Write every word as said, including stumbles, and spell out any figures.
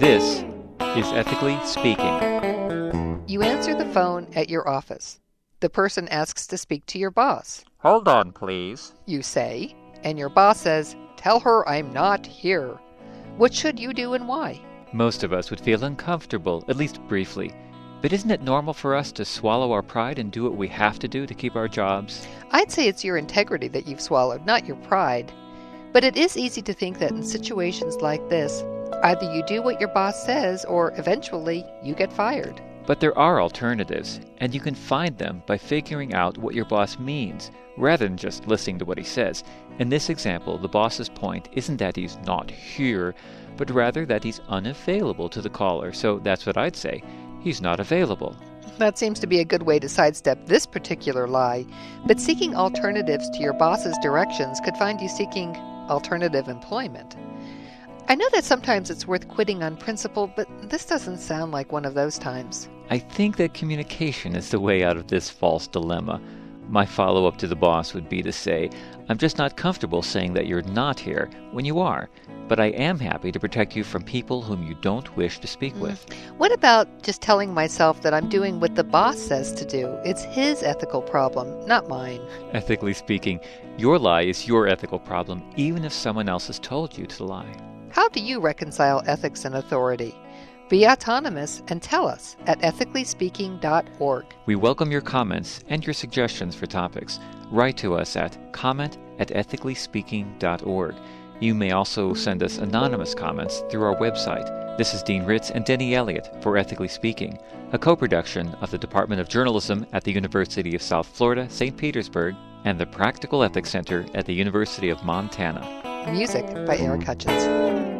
This is Ethically Speaking. You answer the phone at your office. The person asks to speak to your boss. Hold on, please. You say, and your boss says, "Tell her I'm not here." What should you do and why? Most of us would feel uncomfortable, at least briefly. But isn't it normal for us to swallow our pride and do what we have to do to keep our jobs? I'd say it's your integrity that you've swallowed, not your pride. But it is easy to think that in situations like this, either you do what your boss says or eventually you get fired. But there are alternatives, and you can find them by figuring out what your boss means, rather than just listening to what he says. In this example, the boss's point isn't that he's not here, but rather that he's unavailable to the caller, so that's what I'd say. He's not available. That seems to be a good way to sidestep this particular lie, but seeking alternatives to your boss's directions could find you seeking alternative employment. I know that sometimes it's worth quitting on principle, but this doesn't sound like one of those times. I think that communication is the way out of this false dilemma. My follow-up to the boss would be to say, I'm just not comfortable saying that you're not here when you are, but I am happy to protect you from people whom you don't wish to speak mm. with. What about just telling myself that I'm doing what the boss says to do? It's his ethical problem, not mine. Ethically speaking, your lie is your ethical problem, even if someone else has told you to lie. How do you reconcile ethics and authority? Be autonomous and tell us at ethically speaking dot org. We welcome your comments and your suggestions for topics. Write to us at comment at ethically speaking dot org. You may also send us anonymous comments through our website. This is Dean Ritz and Denny Elliott for Ethically Speaking, a co-production of the Department of Journalism at the University of South Florida, Saint Petersburg, and the Practical Ethics Center at the University of Montana. Music by Eric Hutchins.